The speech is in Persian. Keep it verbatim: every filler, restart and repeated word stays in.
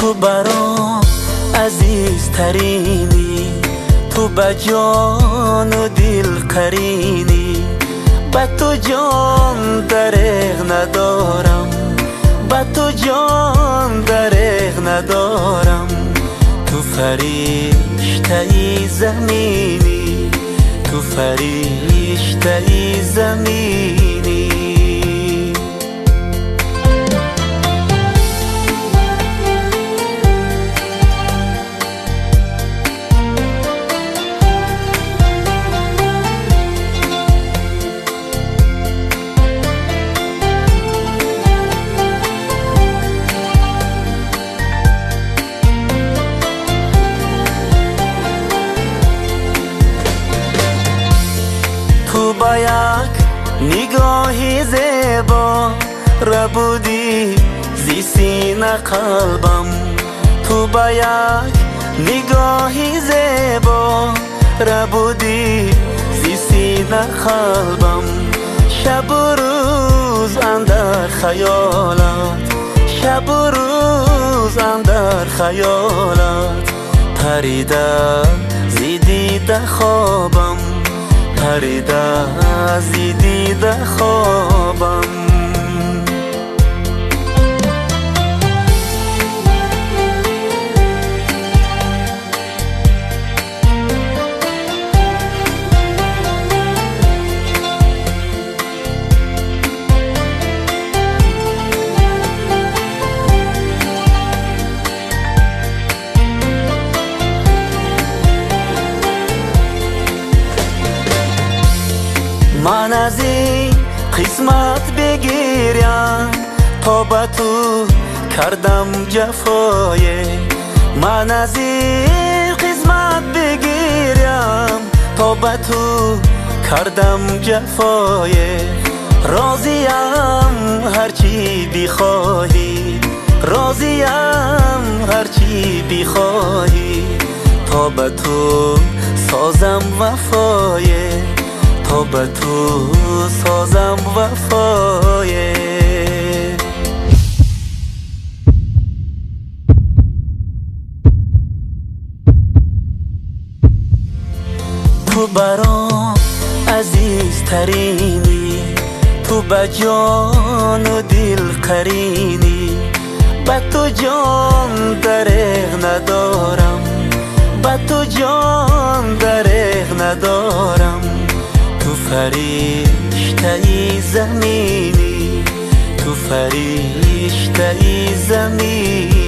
تو برام عزیزترینی، تو به جان و دل قرینی. با تو جان دریغ ندارم، با تو جان دریغ ندارم. تو فرشته زمینی، تو فرشته زمینی. تو با یک نگاهی زیبا ربودی زی سینه قلبم. تو با یک نگاهی زیبا ربودی زی سینه قلبم. شب و روز اندر خیالت، شب و روز اندر خیالت. پریده زی دیده خوابم، پریده زی دیده خوابم. من از این قسمت بگیرم تا به تو کردم جفای. من از این قسمت بگیرم تا به تو کردم جفای. راضیم هرچی بخواهی، راضیم هرچی بخواهی. تا به تو سازم وفای، تا به تو سازم وفای. تو برام عزیزترینی، تو به جان و دل قرینی. با تو جان دریغ ندارم، با تو جان دریغ ندارم. تو فرشته زمینی، تو فرشته زمینی.